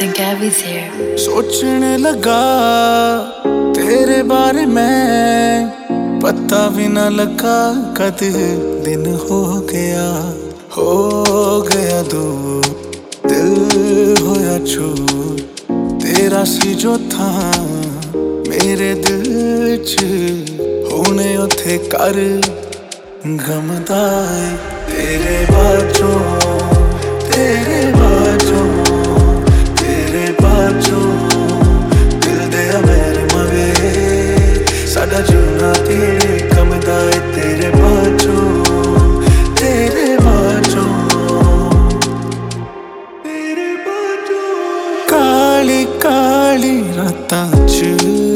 think Abby's here. सोचने लगा तेरे बारे में, पता भी ना लगा कद दिन हो गया दूर, दिल होया चूर। तेरा सी जो था मेरे दिल च, होने उथे कर गमदा है। तेरे बाजों दिल दे मेरे मवे, साडा जूना तेरे कमदा है। तेरे बाजों काली काली रातां च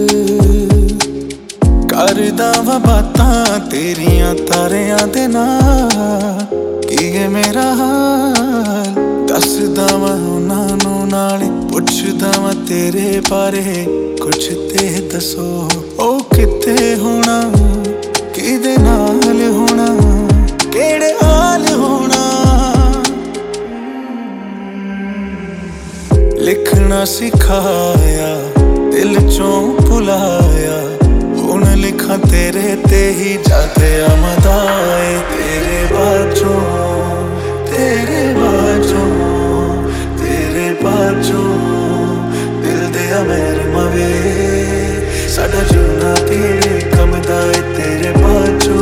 करदा वा बातां तेरियां तारियां दे नाल। की है मेरा हाल दसदा वा उन्हां नूं नाले, पुछदा वा तेरे बारे कुछ ते दसो। ओ किते होना, किदे नाल होना, केड़े हाल होना। लिखना सिखाया दिल चों भुलाया, हुण लिखा तेरे ते ही जाते आमदाए। तेरे बाजों दिल दे मेरे मवे, साडा जूना तेरे कमदा है। तेरे बाजों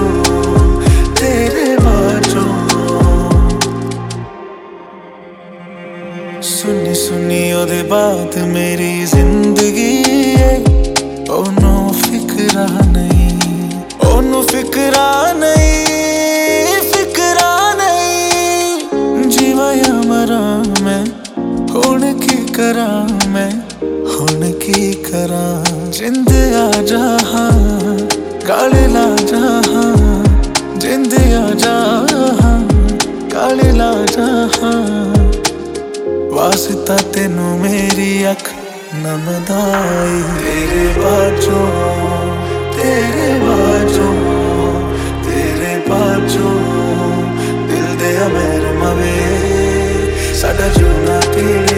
सुनी सुनी ओदे बाद मेरी जिंदगी है। ओनू फिकरा नहीं, ओनू फिकरा नहीं, फिकरा नहीं। जीवा या मरा मैं, हुण की करा मैं, हुण की करा। जिंद आ जा गाले ला जा, जिंद आ जा गाले ला जा। वास्ता तेनू मेरी अख नमदाई। तेरे बाजों दिल दे मेरे मवे, साडा जूना तेरे